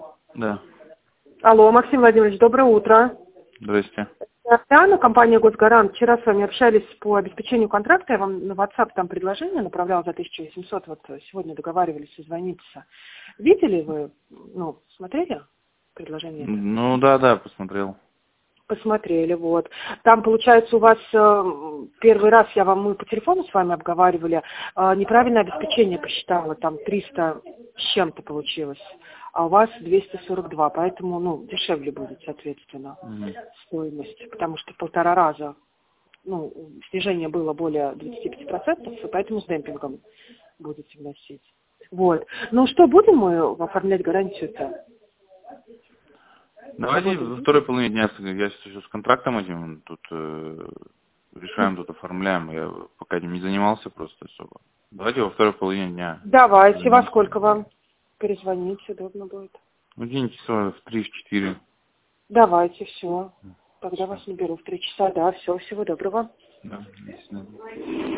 Да. Алло, Максим Владимирович, доброе утро. Здрасте. Анна, компания «Госгарант». Вчера с вами общались по обеспечению контракта. Я вам на WhatsApp там предложение направляла за 1800. Вот сегодня договаривались созвониться. Видели вы, смотрели предложение это? Ну да, посмотрел. Посмотрели, вот. Там, получается, у вас первый раз мы по телефону с вами обговаривали, неправильное обеспечение посчитала, там 300 с чем-то получилось, а у вас 242, поэтому, дешевле будет, соответственно, стоимость, потому что в 1,5 раза, снижение было более 25%, и поэтому с демпингом будете вносить. Вот. Ну что, будем мы оформлять гарантию-то? Давайте во второй половине дня, я сейчас с контрактом этим тут решаем, тут оформляем. Я пока не занимался просто особо. Давайте во второй половине дня. Давайте, во сколько вам перезвонить, удобно будет? День часа в 3-4. Давайте, все. Тогда вас наберу в 3 часа, да, все, всего доброго. Да, до свидания.